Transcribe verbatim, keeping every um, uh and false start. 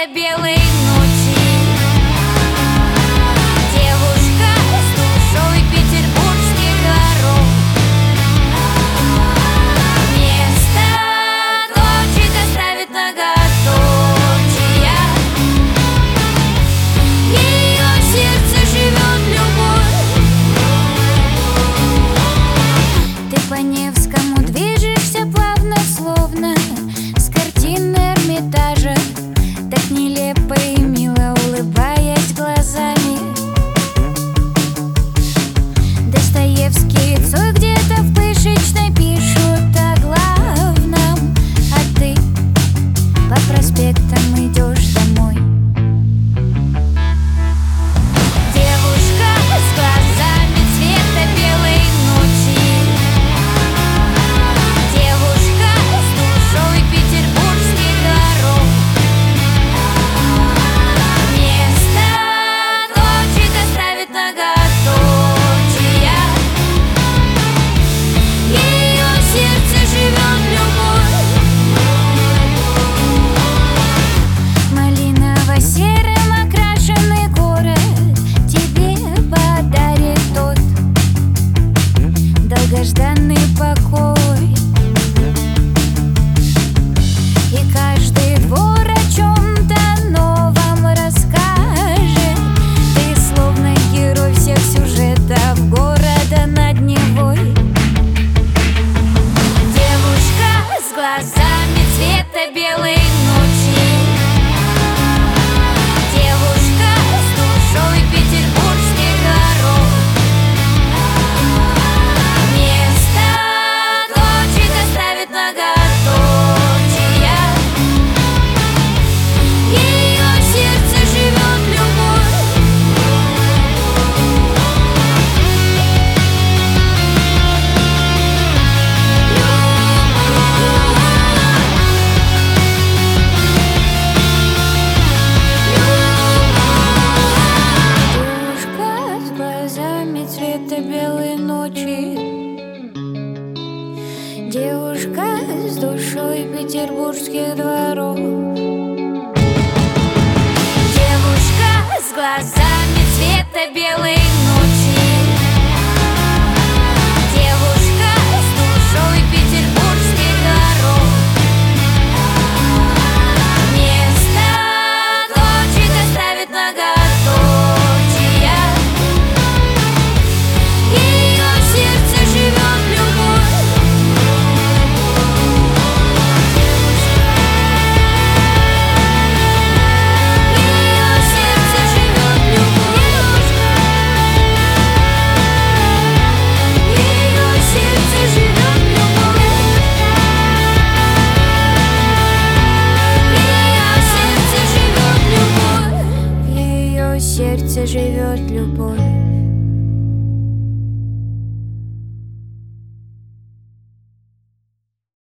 цвета белой ночи. Девушка с душой петербургских дворов. Место точек оставит многоточия. Ее сердце живет любовь. Ты по Невскому движешься плавно, словно с картины Эрмитажа, так нелепо и мило улыбаясь глазами. Достоевский и Цой где-то в пышечной пишут о главном, а ты по проспектам идешь домой. Девушка с глазами цвета белой ночи. Девушка с душой петербургских дворов. Место точек оставит многоточия. Ее сердце живет любовь. Малиново-серым окрашенный город тебе подарит тот долгожданный покой. И каждый двор о чем-то новом расскажет. Ты словно герой всех сюжетов города над Невой. Девушка с глазами цвета белой ночи. Девушка с душой петербургских дворов. Место точек оставит многоточия. Ее сердце живет любовь. Девушка с глазами цвета белой ночи. Девушка с душой петербургских дворов. Девушка с глазами цвета белой